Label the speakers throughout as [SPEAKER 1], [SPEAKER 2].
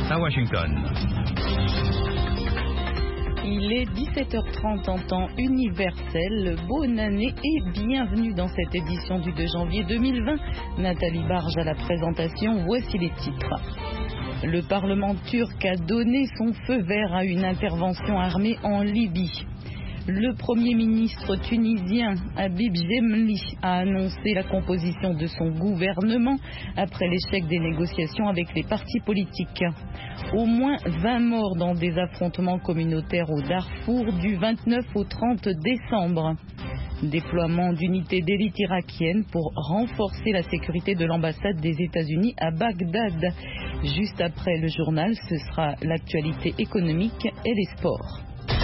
[SPEAKER 1] à Washington.
[SPEAKER 2] Il est 17h30 en temps universel. Bonne année et bienvenue dans cette édition du 2 janvier 2020. Nathalie Barge à la présentation, voici les titres. Le Parlement turc a donné son feu vert à une intervention armée en Libye. Le Premier ministre tunisien Habib Gemli a annoncé la composition de son gouvernement après l'échec des négociations avec les partis politiques. Au moins 20 morts dans des affrontements communautaires au Darfour du 29 au 30 décembre. Déploiement d'unités d'élite irakiennes pour renforcer la sécurité de l'ambassade des États-Unis à Bagdad. Juste après le journal, ce sera l'actualité économique et les sports.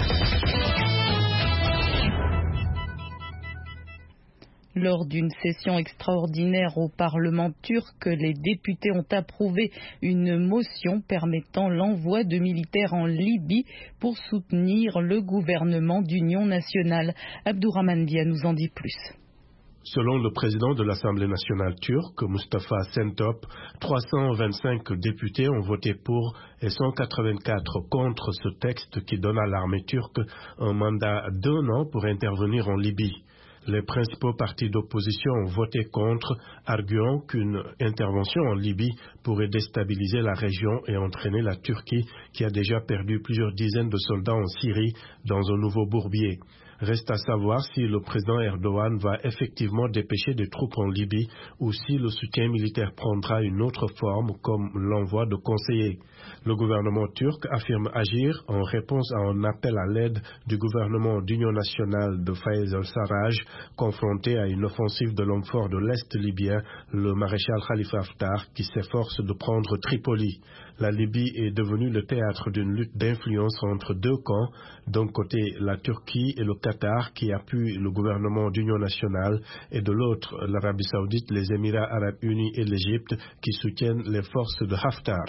[SPEAKER 2] Lors d'une session extraordinaire au Parlement turc, les députés ont approuvé une motion permettant l'envoi de militaires en Libye pour soutenir le gouvernement d'union nationale. Abdourahmane Dia nous en dit plus.
[SPEAKER 3] Selon le président de l'Assemblée nationale turque, Mustafa Şentop, 325 députés ont voté pour et 184 contre ce texte qui donne à l'armée turque un mandat d'1 an pour intervenir en Libye. Les principaux partis d'opposition ont voté contre, arguant qu'une intervention en Libye pourrait déstabiliser la région et entraîner la Turquie, qui a déjà perdu plusieurs dizaines de soldats en Syrie, dans un nouveau bourbier. Reste à savoir si le président Erdogan va effectivement dépêcher des troupes en Libye ou si le soutien militaire prendra une autre forme comme l'envoi de conseillers. Le gouvernement turc affirme agir en réponse à un appel à l'aide du gouvernement d'union nationale de Fayez al-Sarraj, confronté à une offensive de l'homme fort de l'Est libyen, le maréchal Khalifa Haftar, qui s'efforce de prendre Tripoli. La Libye est devenue le théâtre d'une lutte d'influence entre deux camps, d'un côté la Turquie et le Qatar qui appuient le gouvernement d'union nationale et de l'autre l'Arabie saoudite, les Émirats arabes unis et l'Égypte qui soutiennent les forces de Haftar.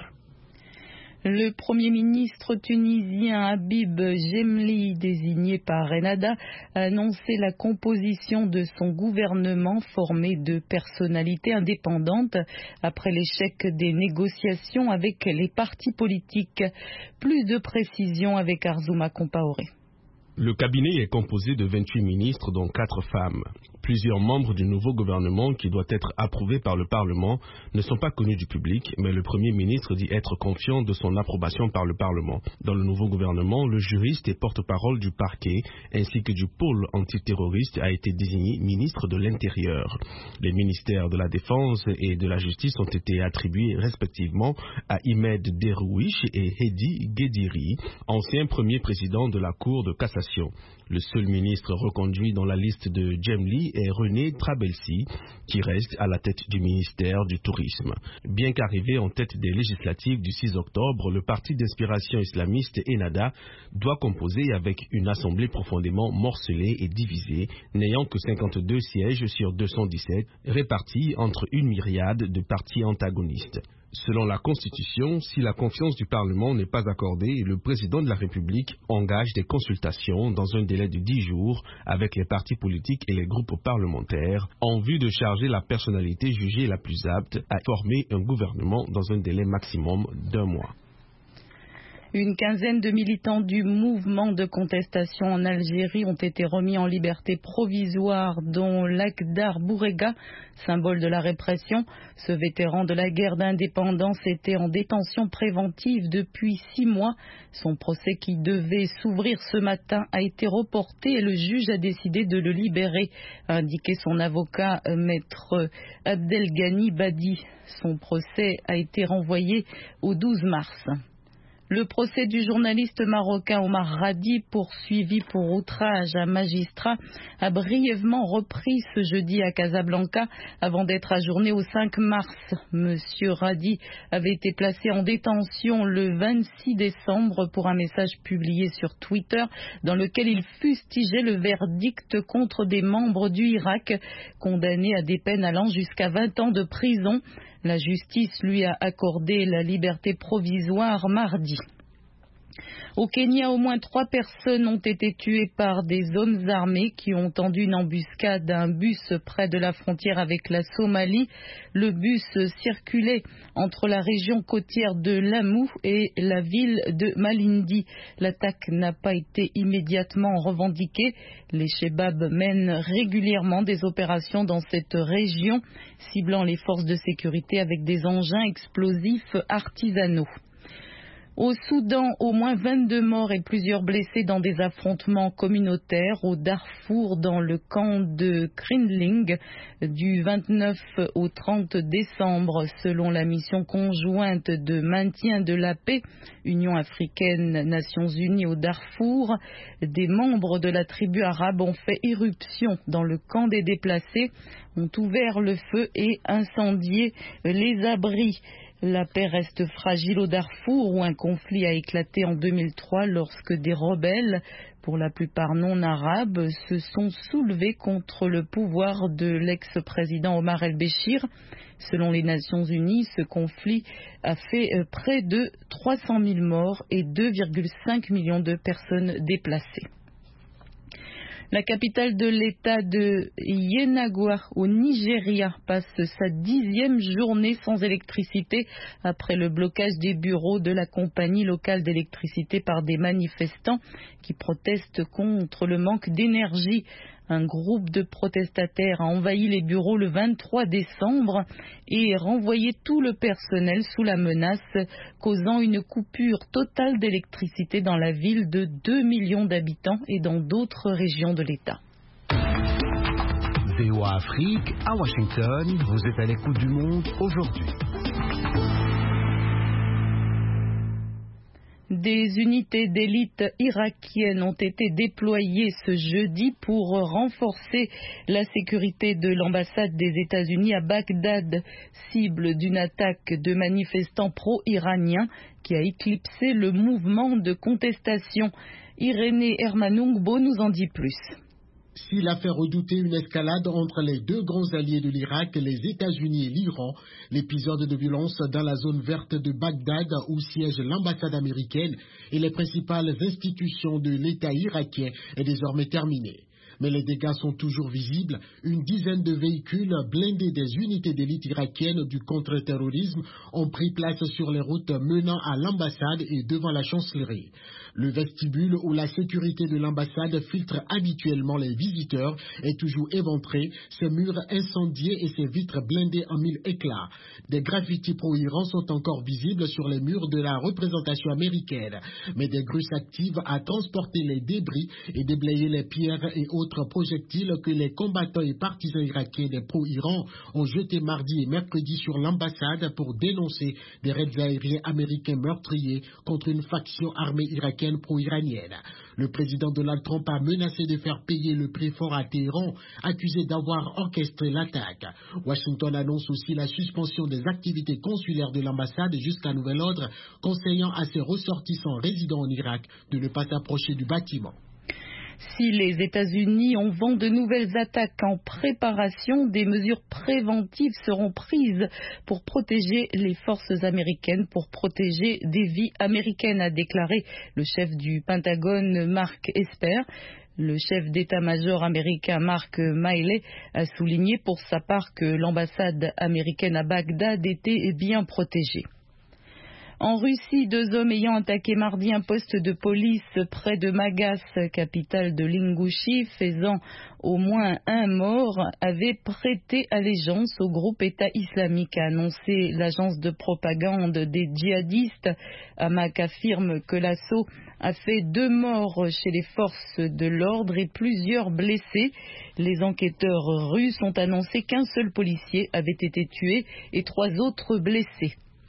[SPEAKER 2] Le Premier ministre tunisien Habib Gemli, désigné par Ennahda, a annoncé la composition de son gouvernement formé de personnalités indépendantes après l'échec des négociations avec les partis politiques. Plus de précisions avec Arzouma Compaoré.
[SPEAKER 4] Le cabinet est composé de 28 ministres, dont 4 femmes. Plusieurs membres du nouveau gouvernement, qui doit être approuvé par le Parlement, ne sont pas connus du public, mais le Premier ministre dit être confiant de son approbation par le Parlement. Dans le nouveau gouvernement, le juriste et porte-parole du parquet, ainsi que du pôle antiterroriste, a été désigné ministre de l'Intérieur. Les ministères de la Défense et de la Justice ont été attribués respectivement à Imed Derouish et Hedi Guediri, ancien premier président de la Cour de cassation. Le seul ministre reconduit dans la liste de Gemli est René Trabelsi, qui reste à la tête du ministère du Tourisme. Bien qu'arrivé en tête des législatives du 6 octobre, le parti d'inspiration islamiste Ennahda doit composer avec une assemblée profondément morcelée et divisée, n'ayant que 52 sièges sur 217, répartis entre une myriade de partis antagonistes. Selon la Constitution, si la confiance du Parlement n'est pas accordée, le président de la République engage des consultations dans un délai de 10 jours avec les partis politiques et les groupes parlementaires en vue de charger la personnalité jugée la plus apte à former un gouvernement dans un délai maximum d'1 mois.
[SPEAKER 2] Une quinzaine de militants du mouvement de contestation en Algérie ont été remis en liberté provisoire, dont Lakhdar Bourega, symbole de la répression. Ce vétéran de la guerre d'indépendance était en détention préventive depuis 6 mois. Son procès qui devait s'ouvrir ce matin a été reporté et le juge a décidé de le libérer, a indiqué son avocat, maître Abdelghani Badi. Son procès a été renvoyé au 12 mars. Le procès du journaliste marocain Omar Radi, poursuivi pour outrage à magistrat, a brièvement repris ce jeudi à Casablanca avant d'être ajourné au 5 mars. Monsieur Radi avait été placé en détention le 26 décembre pour un message publié sur Twitter dans lequel il fustigeait le verdict contre des membres du Irak condamnés à des peines allant jusqu'à 20 ans de prison. La justice lui a accordé la liberté provisoire mardi. Au Kenya, au moins 3 personnes ont été tuées par des hommes armés qui ont tendu une embuscade à un bus près de la frontière avec la Somalie. Le bus circulait entre la région côtière de Lamu et la ville de Malindi. L'attaque n'a pas été immédiatement revendiquée. Les Chebab mènent régulièrement des opérations dans cette région, ciblant les forces de sécurité avec des engins explosifs artisanaux. Au Soudan, au moins 22 morts et plusieurs blessés dans des affrontements communautaires au Darfour, dans le camp de Krindling, du 29 au 30 décembre, selon la mission conjointe de maintien de la paix, Union africaine, Nations unies au Darfour. Des membres de la tribu arabe ont fait irruption dans le camp des déplacés, ont ouvert le feu et incendié les abris. La paix reste fragile au Darfour où un conflit a éclaté en 2003 lorsque des rebelles, pour la plupart non arabes, se sont soulevés contre le pouvoir de l'ex-président Omar el-Béchir. Selon les Nations Unies, ce conflit a fait près de 300 000 morts et 2,5 millions de personnes déplacées. La capitale de l'État de Yenagoa au Nigeria passe sa 10e journée sans électricité après le blocage des bureaux de la compagnie locale d'électricité par des manifestants qui protestent contre le manque d'énergie. Un groupe de protestataires a envahi les bureaux le 23 décembre et renvoyé tout le personnel sous la menace, causant une coupure totale d'électricité dans la ville de 2 millions d'habitants et dans d'autres régions de l'État.
[SPEAKER 1] VOA Afrique, à Washington, vous êtes à l'écoute du monde aujourd'hui.
[SPEAKER 2] Des unités d'élite irakiennes ont été déployées ce jeudi pour renforcer la sécurité de l'ambassade des États-Unis à Bagdad, cible d'une attaque de manifestants pro-iraniens qui a éclipsé le mouvement de contestation. Irénée Hermanungbo nous en dit plus.
[SPEAKER 5] S'il a fait redouter une escalade entre les deux grands alliés de l'Irak, les États-Unis et l'Iran, l'épisode de violence dans la zone verte de Bagdad où siège l'ambassade américaine et les principales institutions de l'État irakien est désormais terminé. Mais les dégâts sont toujours visibles. Une dizaine de véhicules blindés des unités d'élite irakiennes du contre-terrorisme ont pris place sur les routes menant à l'ambassade et devant la chancellerie. Le vestibule où la sécurité de l'ambassade filtre habituellement les visiteurs est toujours éventré, ses murs incendiés et ses vitres blindées en mille éclats. Des graffitis pro-Iran sont encore visibles sur les murs de la représentation américaine, mais des grues s'activent à transporter les débris et déblayer les pierres et autres projectiles que les combattants et partisans irakiens des pro-Iran ont jetés mardi et mercredi sur l'ambassade pour dénoncer des raids aériens américains meurtriers contre une faction armée irakienne pro-iranienne. Le président Donald Trump a menacé de faire payer le prix fort à Téhéran, accusé d'avoir orchestré l'attaque. Washington annonce aussi la suspension des activités consulaires de l'ambassade jusqu'à nouvel ordre, conseillant à ses ressortissants résidant en Irak de ne pas s'approcher du bâtiment.
[SPEAKER 2] Si les États-Unis ont vent de nouvelles attaques en préparation, des mesures préventives seront prises pour protéger les forces américaines, pour protéger des vies américaines, a déclaré le chef du Pentagone, Mark Esper. Le chef d'état-major américain Mark Milley a souligné pour sa part que l'ambassade américaine à Bagdad était bien protégée. En Russie, 2 hommes ayant attaqué mardi un poste de police près de Magas, capitale de l'Ingouchie, faisant au moins 1 mort, avaient prêté allégeance au groupe État islamique, a annoncé l'agence de propagande des djihadistes. Hamak affirme que l'assaut a fait 2 morts chez les forces de l'ordre et plusieurs blessés. Les enquêteurs russes ont annoncé qu'un seul policier avait été tué et 3 autres blessés.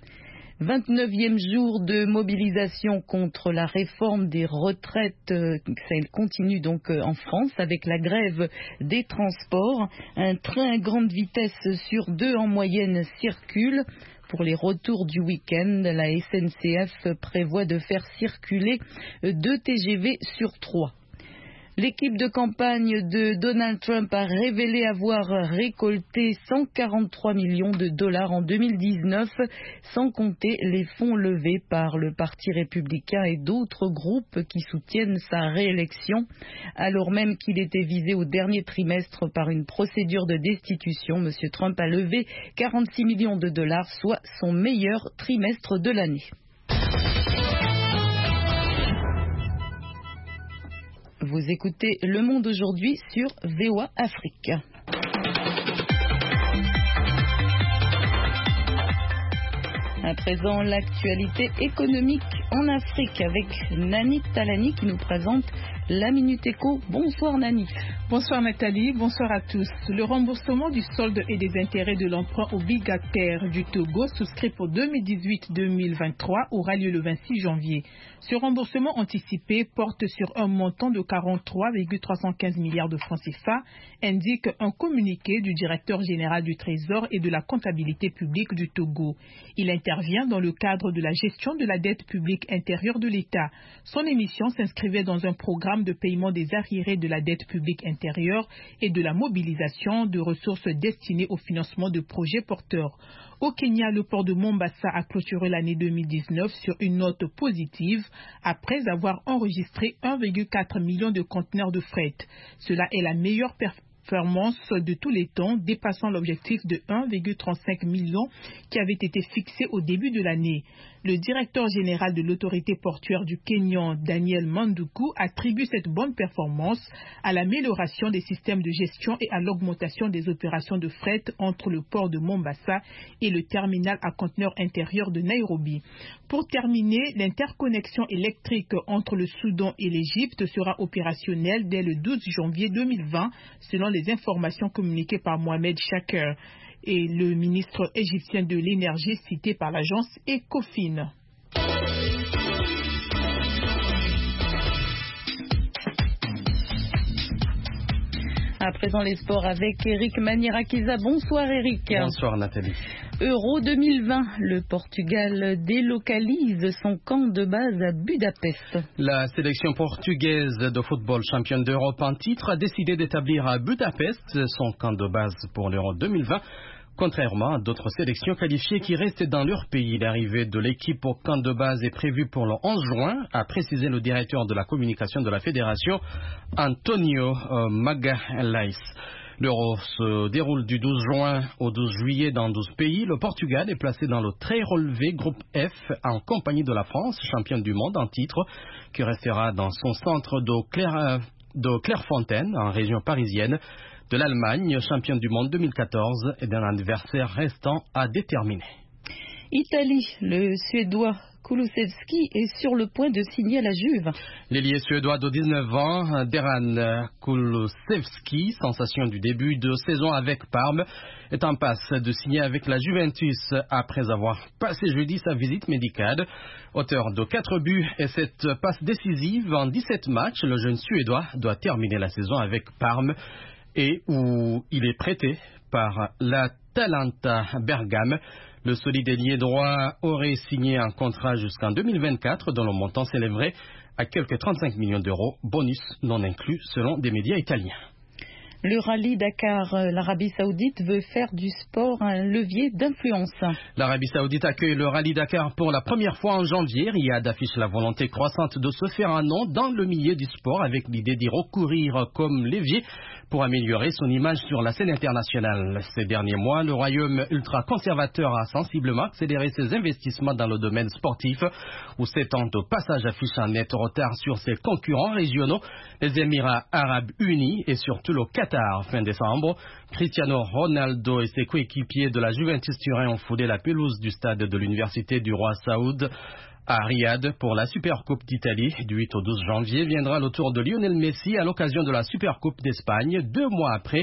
[SPEAKER 2] 29e jour de mobilisation contre la réforme des retraites, elle continue donc en France avec la grève des transports. Un train à grande vitesse sur 2 en moyenne circule. Pour les retours du week-end, la SNCF prévoit de faire circuler 2 TGV sur 3. L'équipe de campagne de Donald Trump a révélé avoir récolté 143 millions de dollars en 2019, sans compter les fonds levés par le Parti républicain et d'autres groupes qui soutiennent sa réélection. Alors même qu'il était visé au dernier trimestre par une procédure de destitution, M. Trump a levé 46 millions de dollars, soit son meilleur trimestre de l'année. Vous écoutez Le Monde aujourd'hui sur VOA Afrique. À présent, l'actualité économique en Afrique avec Nani Talani qui nous présente la Minute Éco. Bonsoir Nani.
[SPEAKER 6] Bonsoir Nathalie, bonsoir à tous. Le remboursement du solde et des intérêts de l'emprunt obligataire du Togo souscrit pour 2018-2023 aura lieu le 26 janvier. Ce remboursement anticipé porte sur un montant de 43,315 milliards de francs CFA, indique un communiqué du directeur général du Trésor et de la comptabilité publique du Togo. Il intervient dans le cadre de la gestion de la dette publique intérieure de l'État. Son émission s'inscrivait dans un programme de paiement des arriérés de la dette publique intérieure et de la mobilisation de ressources destinées au financement de projets porteurs. Au Kenya, le port de Mombasa a clôturé l'année 2019 sur une note positive après avoir enregistré 1,4 million de conteneurs de fret. Cela est la meilleure performance de tous les temps, dépassant l'objectif de 1,35 million qui avait été fixé au début de l'année. Le directeur général de l'autorité portuaire du Kenyan, Daniel Manduku, attribue cette bonne performance à l'amélioration des systèmes de gestion et à l'augmentation des opérations de fret entre le port de Mombasa et le terminal à conteneurs intérieurs de Nairobi. Pour terminer, l'interconnexion électrique entre le Soudan et l'Égypte sera opérationnelle dès le 12 janvier 2020, selon les informations communiquées par Mohamed Shaker et le ministre égyptien de l'énergie cité par l'agence Ecofin.
[SPEAKER 2] À présent les sports avec Eric Manirakiza. Bonsoir Eric.
[SPEAKER 7] Bonsoir Nathalie.
[SPEAKER 2] Euro 2020, le Portugal délocalise son camp de base à Budapest.
[SPEAKER 7] La sélection portugaise de football championne d'Europe en titre a décidé d'établir à Budapest son camp de base pour l'Euro 2020. Contrairement à d'autres sélections qualifiées qui restent dans leur pays, l'arrivée de l'équipe au camp de base est prévue pour le 11 juin, a précisé le directeur de la communication de la fédération, Antonio Magalhães. L'Euro se déroule du 12 juin au 12 juillet dans 12 pays. Le Portugal est placé dans le très relevé groupe F en compagnie de la France, championne du monde en titre, qui restera dans son centre de Clairefontaine, en région parisienne, de l'Allemagne, championne du monde 2014, et d'un adversaire restant à déterminer.
[SPEAKER 2] Italie, le Suédois Kulusevski est sur le point de signer à la Juve.
[SPEAKER 7] L'ailier suédois de 19 ans, Dejan Kulusevski, sensation du début de saison avec Parme, est en passe de signer avec la Juventus après avoir passé jeudi sa visite médicale. Auteur de 4 buts et cette passe décisive en 17 matchs, le jeune Suédois doit terminer la saison avec Parme et où il est prêté par l'Atalanta Bergame. Le solide ailier droit aurait signé un contrat jusqu'en 2024 dont le montant s'élèverait à quelques 35 millions d'euros, bonus non inclus selon des médias italiens.
[SPEAKER 2] Le rallye Dakar, l'Arabie Saoudite veut faire du sport un levier d'influence.
[SPEAKER 7] L'Arabie Saoudite accueille le rallye Dakar pour la première fois en janvier. Riyad affiche la volonté croissante de se faire un nom dans le milieu du sport avec l'idée d'y recourir comme levier pour améliorer son image sur la scène internationale. Ces derniers mois, le royaume ultra-conservateur a sensiblement accéléré ses investissements dans le domaine sportif, où s'étend au passage affiche un net retard sur ses concurrents régionaux, les Émirats arabes unis et surtout le Qatar. Fin décembre, Cristiano Ronaldo et ses coéquipiers de la Juventus Turin ont foulé la pelouse du stade de l'Université du Roi Saoud à Riyad pour la Supercoupe d'Italie. Du 8 au 12 janvier viendra le tour de Lionel Messi à l'occasion de la Supercoupe d'Espagne. 2 mois après,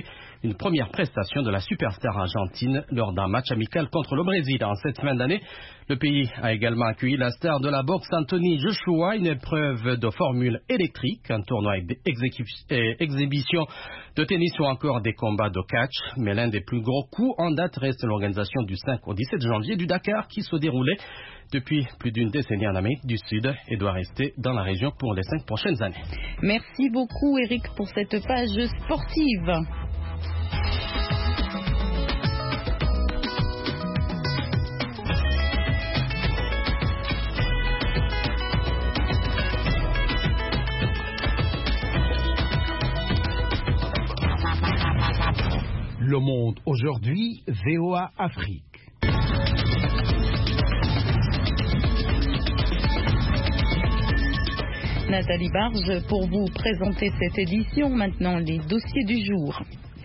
[SPEAKER 7] une première prestation de la superstar argentine lors d'un match amical contre le Brésil. En cette fin d'année, le pays a également accueilli la star de la boxe Anthony Joshua, une épreuve de formule électrique, un tournoi exhibition de tennis ou encore des combats de catch. Mais l'un des plus gros coups en date reste l'organisation du 5 au 17 janvier du Dakar qui se déroulait depuis plus d'une décennie en Amérique du Sud et doit rester dans la région pour les 5 prochaines années.
[SPEAKER 2] Merci beaucoup Eric pour cette page sportive.
[SPEAKER 1] Le Monde aujourd'hui, VOA Afrique.
[SPEAKER 2] Nathalie Barge pour vous présenter cette édition. Maintenant, les dossiers du jour.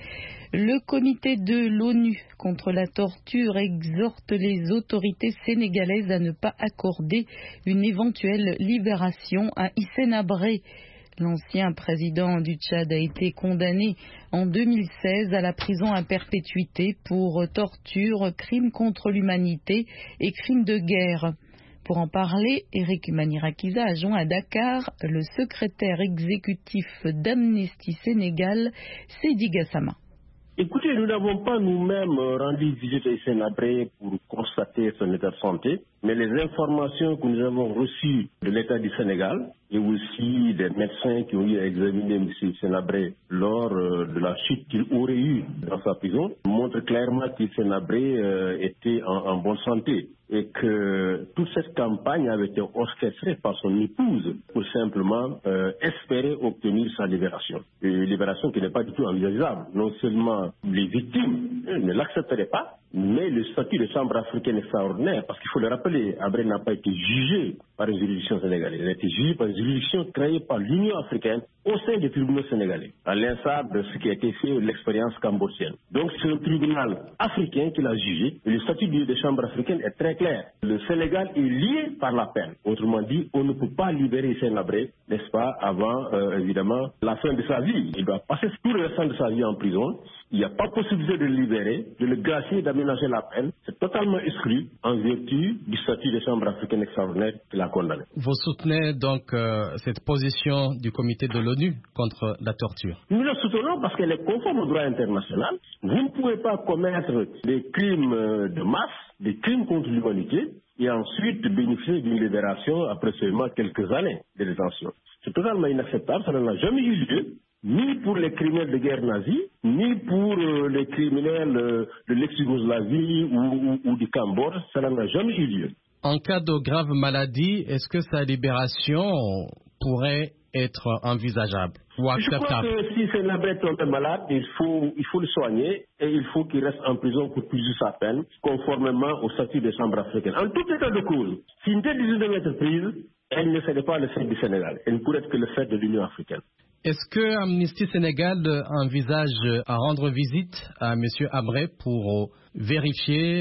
[SPEAKER 2] Le comité de l'ONU contre la torture exhorte les autorités sénégalaises à ne pas accorder une éventuelle libération à Hissène Habré. L'ancien président du Tchad a été condamné en 2016 à la prison à perpétuité pour torture, crimes contre l'humanité et crimes de guerre. Pour en parler, Eric Manirakiza a joint à Dakar le secrétaire exécutif d'Amnesty Sénégal, Seydi Gassama.
[SPEAKER 8] Écoutez, nous n'avons pas nous-mêmes rendu visite à Hissène Habré pour constater son état de santé, mais les informations que nous avons reçues de l'État du Sénégal et aussi des médecins qui ont eu à examiner M. Hissène Habré lors de la chute qu'il aurait eue dans sa prison montrent clairement qu'Hissène Habré était en bonne santé et que toute cette campagne avait été orchestrée par son épouse pour simplement espérer obtenir sa libération. Une libération qui n'est pas du tout envisageable. Non seulement les victimes ne l'accepteraient pas, mais le statut de chambre africaine extraordinaire, parce qu'il faut le rappeler, Habré n'a pas été jugé par une juridiction sénégalaise. Il a été jugé par une juridiction créée par l'Union africaine au sein des tribunaux sénégalais, à l'instar de ce qui a été fait l'expérience cambodgienne. Donc c'est un tribunal africain qui l'a jugé, et le statut de chambre africaine est très clair. Le Sénégal est lié par la peine. Autrement dit, on ne peut pas libérer Hissène Habré, n'est-ce pas, avant, évidemment, la fin de sa vie. Il doit passer tout le restant de sa vie en prison. Il n'y a pas possibilité de le libérer, de le gracier, d'aménager la peine. C'est totalement exclu en vertu du statut de chambre africaine extraordinaire qui l'a condamné.
[SPEAKER 7] Vous soutenez donc cette position du comité de l'ONU contre la torture?
[SPEAKER 8] Nous la soutenons parce qu'elle est conforme au droit international. Vous ne pouvez pas commettre des crimes de masse, des crimes contre l'humanité, et ensuite bénéficier d'une libération après seulement quelques années de détention. C'est totalement inacceptable, ça n'a jamais eu lieu, ni pour les criminels de guerre nazis, ni pour les criminels de l'ex-Yougoslavie ou du Cambodge, ça n'a jamais eu lieu.
[SPEAKER 7] En cas de grave maladie, est-ce que sa libération pourrait être envisageable ou acceptable?
[SPEAKER 8] Je crois que si Hissène Habré tombe malade, il faut le soigner et il faut qu'il reste en prison pour purger sa peine, conformément au statut des chambres africaines. En tout état de cause, si une telle décision devait être prise, elle ne serait pas le fait du Sénégal. Elle ne pourrait être que le fait de l'Union africaine.
[SPEAKER 7] Est-ce que Amnesty Sénégal envisage à rendre visite à M. Habré pour vérifier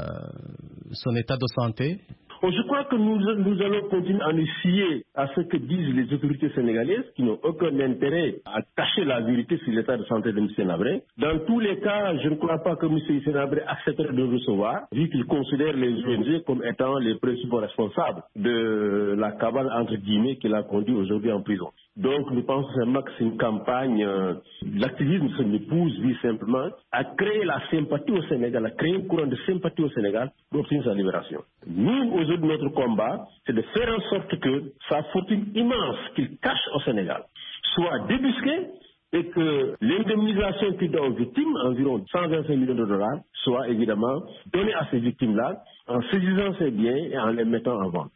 [SPEAKER 7] son état de santé?
[SPEAKER 8] Je crois que nous allons continuer à nous fier à ce que disent les autorités sénégalaises qui n'ont aucun intérêt à cacher la vérité sur l'état de santé de M. Habré. Dans tous les cas, je ne crois pas que M. Hissène Habré accepterait de recevoir, vu qu'il considère les ONG comme étant les principaux responsables de la cabale entre guillemets qu'il a conduit aujourd'hui en prison. Donc nous pensons simplement que c'est une campagne, l'activisme de son épouse vise simplement à créer la sympathie au Sénégal, à créer un courant de sympathie au Sénégal pour obtenir sa libération. Nous, aujourd'hui, notre combat, c'est de faire en sorte que sa fortune immense qu'il cache au Sénégal soit débusquée et que l'indemnisation qu'il donne aux victimes, environ 125 millions de dollars, soit évidemment donnée à ces victimes-là en saisissant ces biens et en les mettant en vente.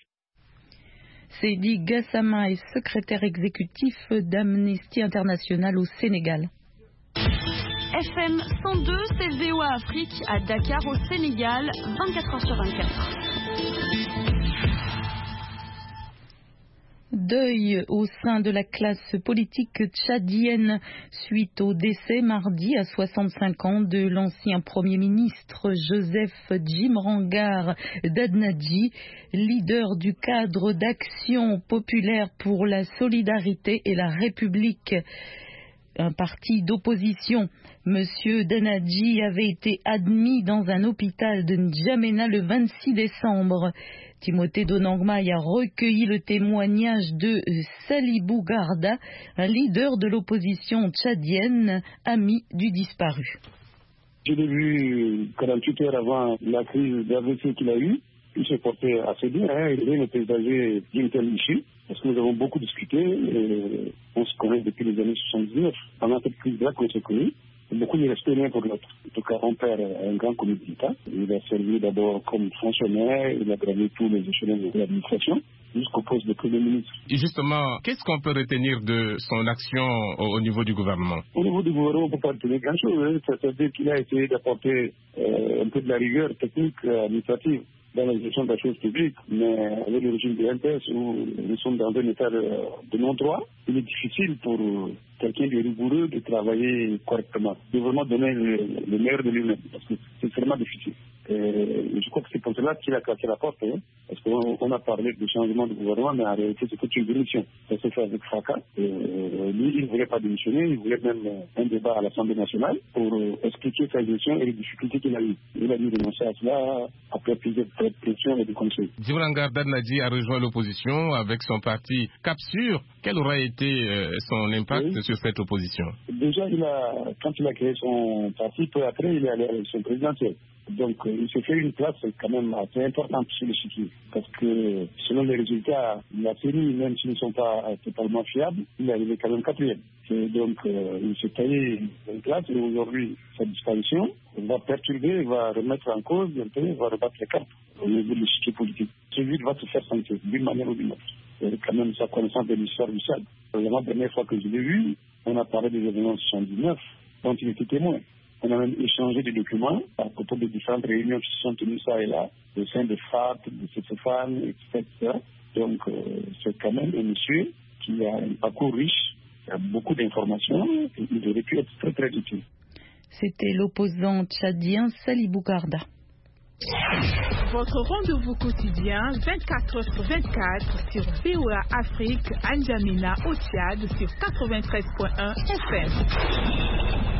[SPEAKER 2] Seydi Gassama est secrétaire exécutif d'Amnesty International au Sénégal.
[SPEAKER 9] FM 102, c'est VOA Afrique à Dakar au Sénégal, 24h sur 24.
[SPEAKER 2] Deuil au sein de la classe politique tchadienne suite au décès mardi à 65 ans de l'ancien Premier ministre Joseph Djimrangar Dadnadji, leader du cadre d'action populaire pour la solidarité et la République, un parti d'opposition. Monsieur Danadji avait été admis dans un hôpital de N'Djamena le 26 décembre. Timothée Donangmaï a recueilli le témoignage de Salibou Garda, un leader de l'opposition tchadienne, ami du disparu.
[SPEAKER 10] Je l'ai vu 48 heures avant la crise d'AVC qu'il a eue. Il s'est porté assez bien. Il est présager d'une telle issue. Parce que nous avons beaucoup discuté. Et on se connaît depuis les années 79. Pendant cette crise-là qu'on s'est connus, beaucoup ne restait l'un pour l'autre. En tout cas, mon père est un grand commis d'État. Il a servi d'abord comme fonctionnaire. Il a gravé tous les échelons de l'administration jusqu'au poste de Premier ministre.
[SPEAKER 4] Et justement, qu'est-ce qu'on peut retenir de son action au niveau du gouvernement?
[SPEAKER 10] Au niveau du gouvernement, on ne peut pas retenir grand-chose. C'est-à-dire qu'il a essayé d'apporter un peu de la rigueur technique administrative dans la gestion de la chose publique, mais avec le régime de MPS où nous sommes dans un état de non-droit, il est difficile pour quelqu'un de rigoureux de travailler correctement, de vraiment donner le meilleur de lui-même, parce que c'est vraiment difficile. Et je crois que c'est pour cela qu'il a cassé la porte, parce qu'on a parlé de changement de gouvernement, mais en réalité c'est une démission. Ça s'est fait avec fracas. Lui, il ne voulait pas démissionner, il voulait même un débat à l'Assemblée nationale pour expliquer sa gestion et les difficultés qu'il a eues. Il a dû renoncer à cela après plusieurs pressions et des conseils.
[SPEAKER 4] Djibranga Danadji a rejoint l'opposition avec son parti Cap Sûr. Quel aurait été son impact sur cette opposition?
[SPEAKER 10] Déjà, quand il a créé son parti, peu après, il est allé à l'élection présidentielle. Donc, il s'est fait une place quand même assez importante sur le chiquier. Parce que, selon les résultats, la série, même s'ils ne sont pas totalement fiables, il est arrivé quand même 4e. Et donc, il s'est taillé une place et aujourd'hui, sa disparition va perturber, va remettre en cause, un peu, va rebattre les cartes au niveau de l'échiquier politique. Celui va se faire sentir d'une manière ou d'une autre. C'est quand même sa connaissance de l'histoire du Tchad. La dernière fois que je l'ai vu, on a parlé des événements 79, dont il était témoin. On a même échangé des documents à propos de différentes réunions qui se sont tenues ça et là, au sein de FAT, de CFAN, etc. Donc, c'est quand même un monsieur qui a un parcours riche, qui a beaucoup d'informations, et il aurait pu être très très utile.
[SPEAKER 2] C'était l'opposant tchadien Salibou Garda.
[SPEAKER 6] Votre rendez-vous quotidien 24h/24 sur VOA Afrique, N'Djamena au Tchad sur 93.1 FM.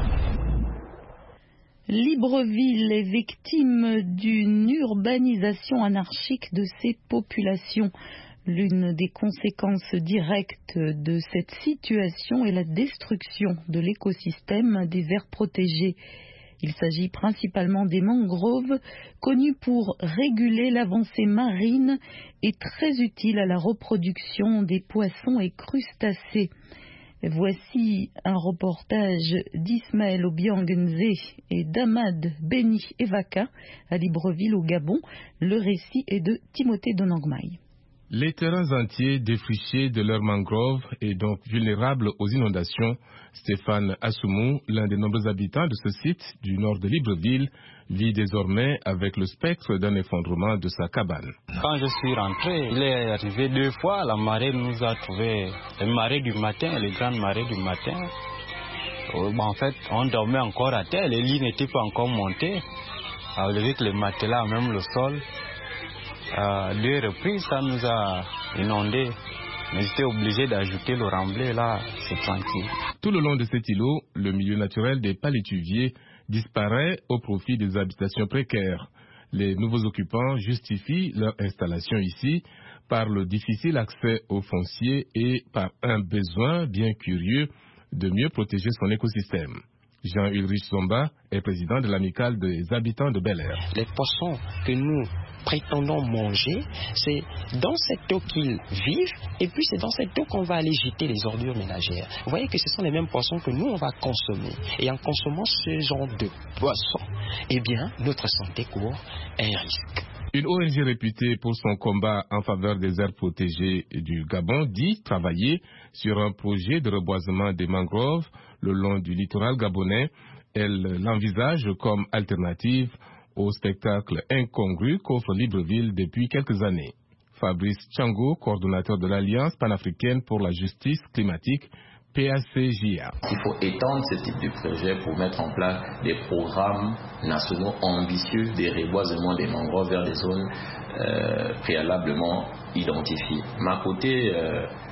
[SPEAKER 2] Libreville est victime d'une urbanisation anarchique de ses populations. L'une des conséquences directes de cette situation est la destruction de l'écosystème des aires protégées. Il s'agit principalement des mangroves, connus pour réguler l'avancée marine et très utiles à la reproduction des poissons et crustacés. Voici un reportage d'Ismaël Obiangenze et d'Ahmad Beni Evaka à Libreville au Gabon. Le récit est de Timothée Donangmaï.
[SPEAKER 4] Les terrains entiers défrichés de leurs mangroves et donc vulnérables aux inondations, Stéphane Assoumou, l'un des nombreux habitants de ce site du nord de Libreville, vit désormais avec le spectre d'un effondrement de sa cabane.
[SPEAKER 11] Quand je suis rentré, il est arrivé 2 fois, la marée nous a trouvé, les marées du matin, les grandes marées du matin. En fait, on dormait encore à terre, les lits n'étaient pas encore montés, avec les matelas, même le sol. 2 reprises, ça nous a inondés. Mais j'étais obligé d'ajouter le remblai, là, c'est tranquille.
[SPEAKER 4] Tout le long de cet îlot, le milieu naturel des palétuviers disparaît au profit des habitations précaires. Les nouveaux occupants justifient leur installation ici par le difficile accès au foncier et par un besoin bien curieux de mieux protéger son écosystème. Jean-Ulrich Zomba est président de l'amicale des habitants de Bel Air.
[SPEAKER 12] Les poissons que nous prétendons manger, c'est dans cette eau qu'ils vivent et puis c'est dans cette eau qu'on va aller jeter les ordures ménagères. Vous voyez que ce sont les mêmes poissons que nous on va consommer. Et en consommant ce genre de poissons, eh bien notre santé court un risque.
[SPEAKER 4] Une ONG réputée pour son combat en faveur des aires protégées du Gabon dit travailler sur un projet de reboisement des mangroves le long du littoral gabonais. Elle l'envisage comme alternative au spectacle incongru qu'offre Libreville depuis quelques années. Fabrice Tchango, coordonnateur de l'Alliance panafricaine pour la justice climatique, PACJA.
[SPEAKER 13] Il faut étendre ce type de projet pour mettre en place des programmes nationaux ambitieux de reboisement des mangroves vers des zones préalablement identifiées. Mais à côté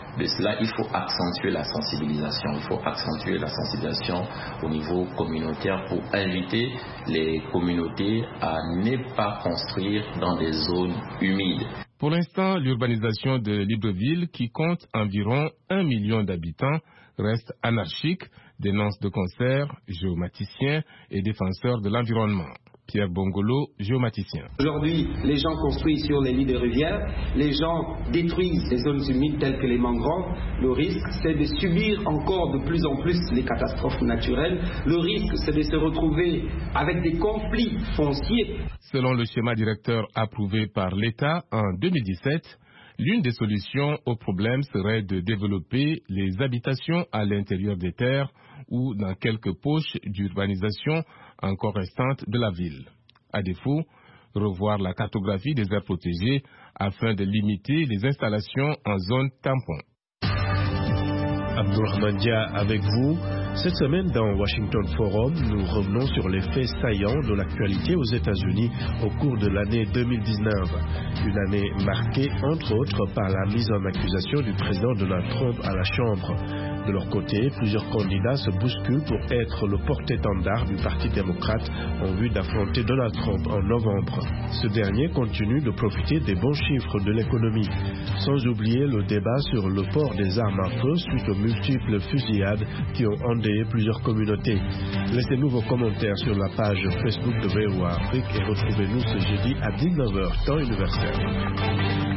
[SPEAKER 13] de cela, il faut accentuer la sensibilisation. Il faut accentuer la sensibilisation au niveau communautaire pour inviter les communautés à ne pas construire dans des zones humides.
[SPEAKER 4] Pour l'instant, l'urbanisation de Libreville, qui compte environ 1 million d'habitants, reste anarchique, dénonce de concert, géomaticien et défenseur de l'environnement. Pierre Bongolo, géomaticien.
[SPEAKER 14] Aujourd'hui, les gens construisent sur les lits de rivières, les gens détruisent les zones humides telles que les mangroves. Le risque, c'est de subir encore de plus en plus les catastrophes naturelles. Le risque, c'est de se retrouver avec des conflits fonciers.
[SPEAKER 4] Selon le schéma directeur approuvé par l'État en 2017, l'une des solutions au problème serait de développer les habitations à l'intérieur des terres ou dans quelques poches d'urbanisation encore restantes de la ville. À défaut, revoir la cartographie des aires protégées afin de limiter les installations en zone tampon.
[SPEAKER 3] Abdourahmane Dia avec vous. Cette semaine, dans Washington Forum, nous revenons sur les faits saillants de l'actualité aux États-Unis au cours de l'année 2019. Une année marquée, entre autres, par la mise en accusation du président Donald Trump à la Chambre. De leur côté, plusieurs candidats se bousculent pour être le porte-étendard du Parti démocrate en vue d'affronter Donald Trump en novembre. Ce dernier continue de profiter des bons chiffres de l'économie, sans oublier le débat sur le port des armes à feu suite aux multiples fusillades qui ont endeuillé plusieurs communautés. Laissez-nous vos commentaires sur la page Facebook de VOA Afrique et retrouvez-nous ce jeudi à 19h, temps universel.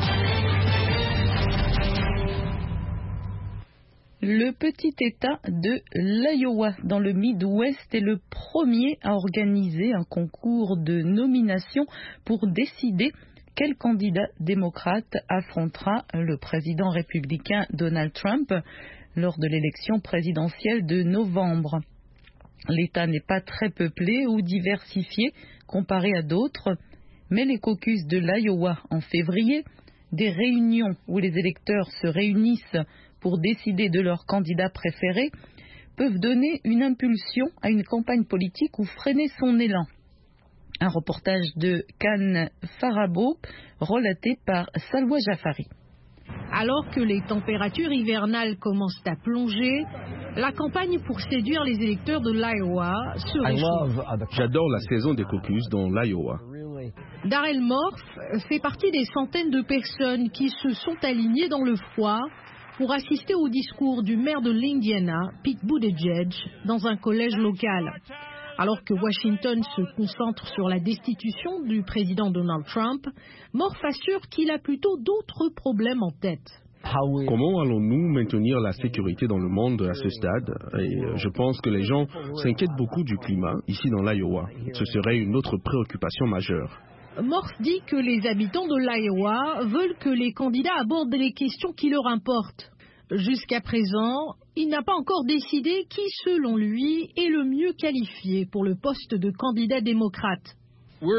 [SPEAKER 2] Le petit État de l'Iowa, dans le Midwest, est le premier à organiser un concours de nomination pour décider quel candidat démocrate affrontera le président républicain Donald Trump lors de l'élection présidentielle de novembre. L'État n'est pas très peuplé ou diversifié comparé à d'autres, mais les caucus de l'Iowa en février, des réunions où les électeurs se réunissent pour décider de leur candidat préféré, peuvent donner une impulsion à une campagne politique ou freiner son élan. Un reportage de Khan Farabo, relaté par Salwa Jafari.
[SPEAKER 15] Alors que les températures hivernales commencent à plonger, la campagne pour séduire les électeurs de l'Iowa se réchauffe.
[SPEAKER 4] J'adore la saison des caucus dans l'Iowa.
[SPEAKER 15] Darrell Morph fait partie des centaines de personnes qui se sont alignées dans le froid pour assister au discours du maire de l'Indiana, Pete Buttigieg, dans un collège local. Alors que Washington se concentre sur la destitution du président Donald Trump, Morph assure qu'il a plutôt d'autres problèmes en tête.
[SPEAKER 4] Comment allons-nous maintenir la sécurité dans le monde à ce stade? Et je pense que les gens s'inquiètent beaucoup du climat ici dans l'Iowa. Ce serait une autre préoccupation majeure.
[SPEAKER 15] Morph dit que les habitants de l'Iowa veulent que les candidats abordent les questions qui leur importent. Jusqu'à présent, il n'a pas encore décidé qui, selon lui, est le mieux qualifié pour le poste de candidat démocrate.
[SPEAKER 16] J'ai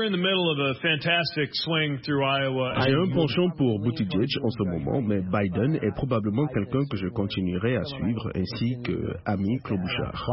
[SPEAKER 4] un penchant pour Buttigieg en ce moment, mais Biden est probablement quelqu'un que je continuerai à suivre, ainsi que Amy Klobuchar.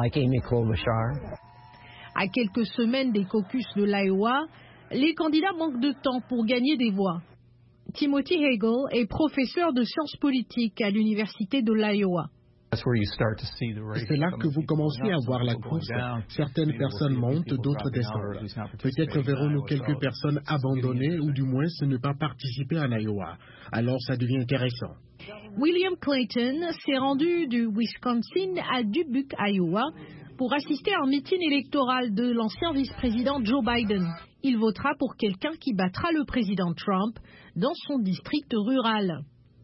[SPEAKER 15] À quelques semaines des caucus de l'Iowa, les candidats manquent de temps pour gagner des voix. Timothy Hagel est professeur de sciences politiques à l'université de l'Iowa.
[SPEAKER 5] C'est là que vous commencez à voir la course. Certaines personnes montent, d'autres descendent. Peut-être verrons-nous quelques personnes abandonner ou du moins ne pas participer à l'Iowa. Alors ça devient intéressant.
[SPEAKER 15] William Clayton s'est rendu du Wisconsin à Dubuque, Iowa, pour assister à un meeting électoral de l'ancien vice-président Joe Biden. Il votera pour quelqu'un qui battra le président Trump dans son district rural.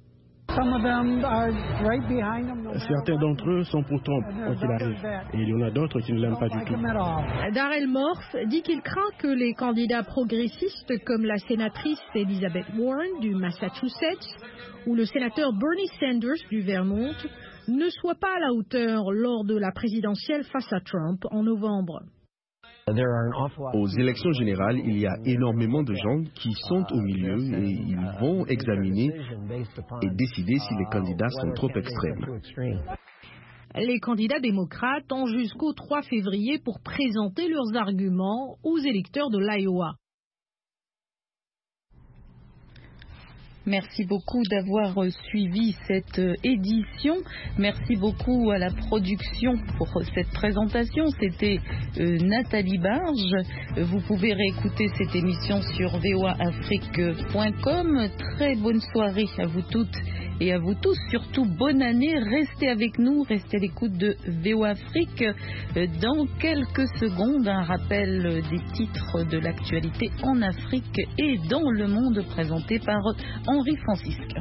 [SPEAKER 5] Certains d'entre eux sont pour Trump quand il arrive, et il y en a d'autres qui ne l'aiment pas du tout.
[SPEAKER 15] Darrell Morph dit qu'il craint que les candidats progressistes comme la sénatrice Elizabeth Warren du Massachusetts ou le sénateur Bernie Sanders du Vermont ne soient pas à la hauteur lors de la présidentielle face à Trump en novembre.
[SPEAKER 4] Aux élections générales, il y a énormément de gens qui sont au milieu et ils vont examiner et décider si les candidats sont trop extrêmes.
[SPEAKER 15] Les candidats démocrates ont jusqu'au 3 février pour présenter leurs arguments aux électeurs de l'Iowa.
[SPEAKER 2] Merci beaucoup d'avoir suivi cette édition. Merci beaucoup à la production pour cette présentation. C'était Nathalie Barge. Vous pouvez réécouter cette émission sur voaafrique.com. Très bonne soirée à vous toutes et à vous tous. Surtout bonne année. Restez avec nous, restez à l'écoute de VOA Afrique. Dans quelques secondes, un rappel des titres de l'actualité en Afrique et dans le monde présenté par Henri Francisque.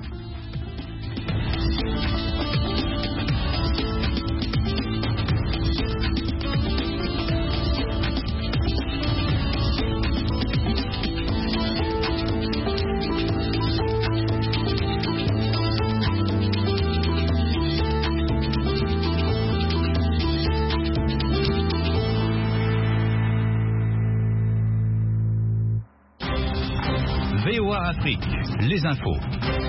[SPEAKER 16] VOA Afrique, les infos.